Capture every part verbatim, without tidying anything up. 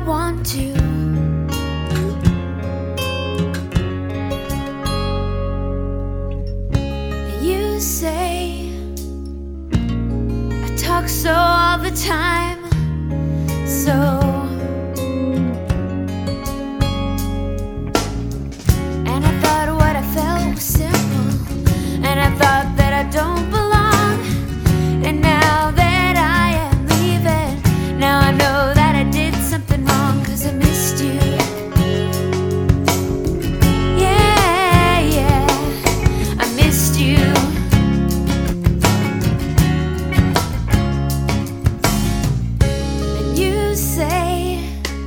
want to. You say I talk so all the time, so and I thought what I felt was simple, and I thought that I don't belong. And now that I am leaving, now I know that I did something wrong, 'cause I missed you. Yeah, yeah, I missed you. And you say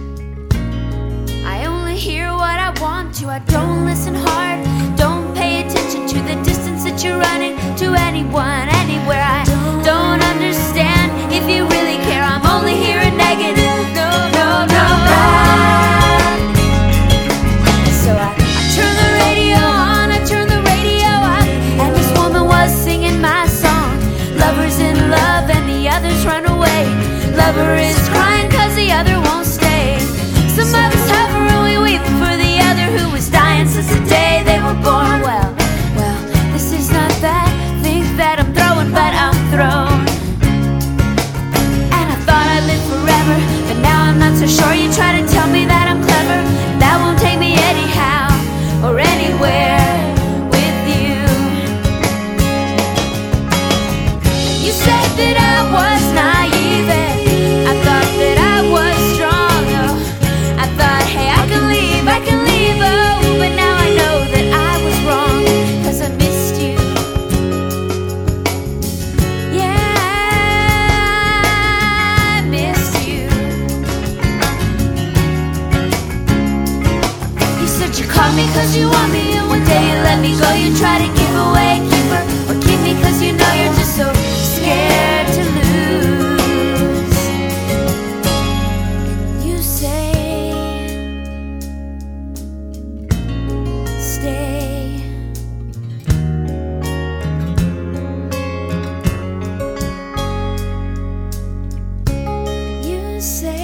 I only hear what I want to. I don't listen hard, don't pay attention to the distance that you're running to anyone, anywhere. I don't understand if you really care. I'm only hearing negative. No, no, no. So I, I turn the radio on, I turn the radio on, and this woman was singing my song. Lover's in love and the others run away. Lover is crying 'cause the other won't stay. Some of us hover and we weep for the other who was dying since the day they were born. Well, well, this is not that thing that I'm throwing, but I'm thrown. And I thought I'd live forever, but now I'm not so sure. You try to tell me that I'm clever, that won't take me anyhow or anywhere with you. You said that I was naive, and I thought that I was strong. Oh, I thought, hey, I can leave, I can leave, oh, but now I know that I was wrong, 'cause I missed you. Yeah, I missed you. You said you called me 'cause you want me, and one day you let me go. You try to give away a keeper, or keep me 'cause you know you're just so scared to lose. And you say stay. You say